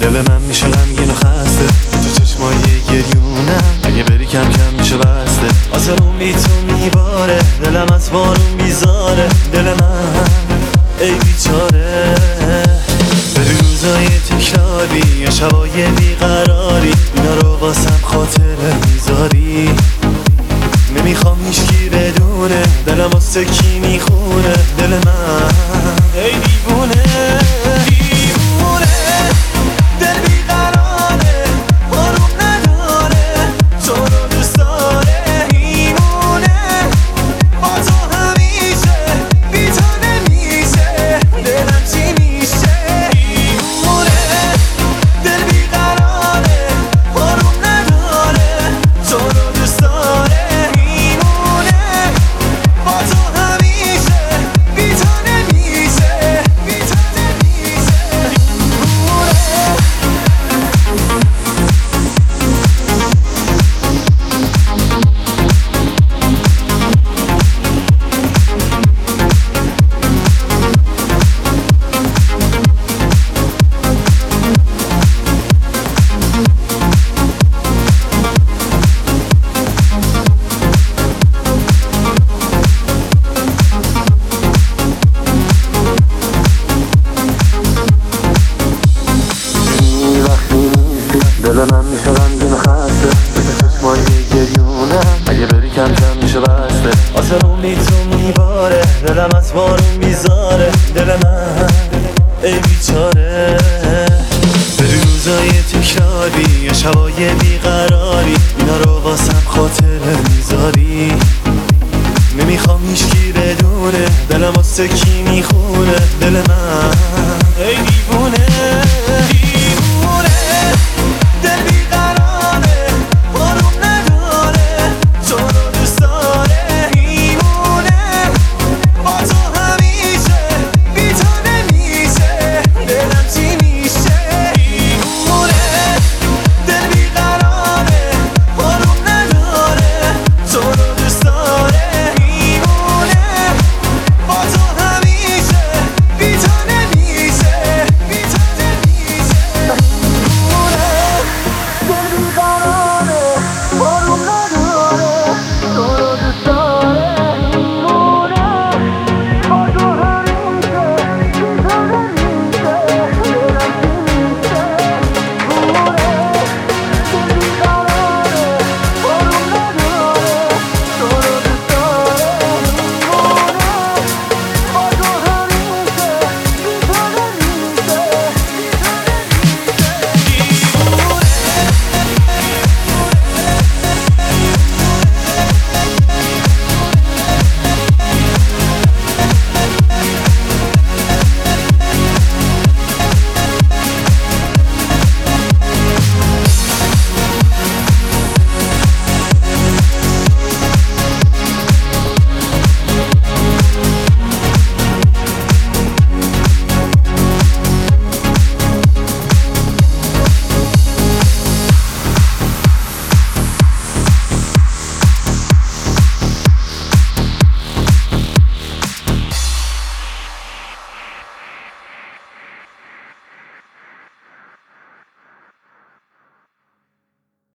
دل من میشه غمگین و خسته، تو چشمای گریونم اگه بری کم کم میشه بسته. آسمون بی تو میباره، دلم از بارون بیزاره. دل من ای بیچاره، بری روزای تکراری یا شبای بیقراری، اینا رو واسم خاطره میذاری. نمیخوام هیچکی بدونه دلم واسه کی میخونه. دل من ای دیوونه، دیوونه، دل بیقراره، آروم نداره، تو رو دوست داره، میمونه با تو همیشه، بی تو نمیشه، دلم چی میشه. دیوونه، دل بیقراره، آروم نداره، تو رو دوست داره، دل من میشه غمگین و خسته، تو چشمای گریونم اگه بری کم کم میشه بسته. آسمون بی تو میباره، دلم از بارون بیزاره. دل من ای بیچاره، بری روزای تکراری یا شبای بیقراری، اینا رو واسم خاطره میذاری. نمیخوام هیچکی بدونه دلم واسه کی میخونه. دل من ای دیوونه.